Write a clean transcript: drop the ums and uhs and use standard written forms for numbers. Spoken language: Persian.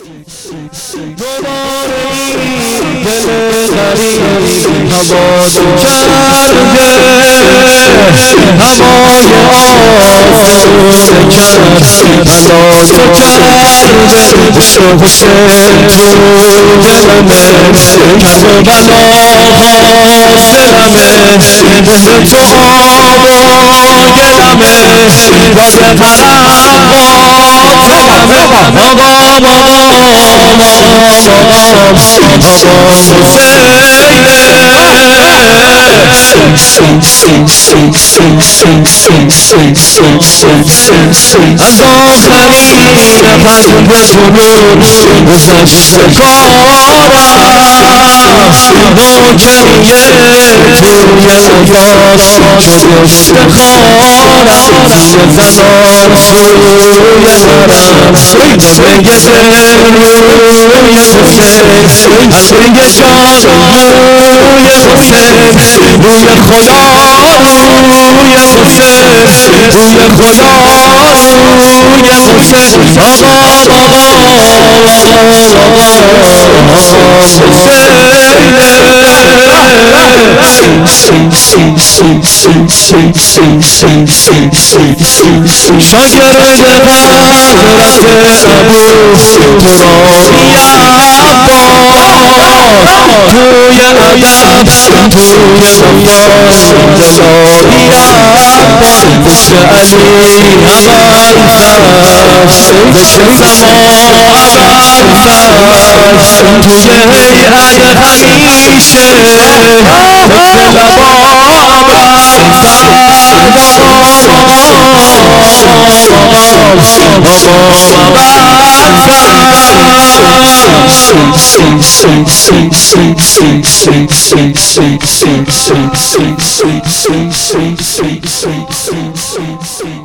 دوباره این دل غریب هوا کرده، هوای آسوده کرد بلاسو کرده، عشق حسین تو دلمه کرد بلا حاصلمه، به تو آب و گلمه راه قلم از آخرین پنج غرور گذشته کارم، ناکمیه توی لباس شد افتخارم، توی زمان سوی حرم همه دل روی حسین، همه جان روی حسین، روی خدا روی حسین، روی خدا روی حسین، شاگرد حضرت ابو ترابی عباس، توی ادب توی وفا جلابی عباس، پشت علی عمل زد، پشت سما عمل زد، توی هیئت همیشه حسن لبا عبد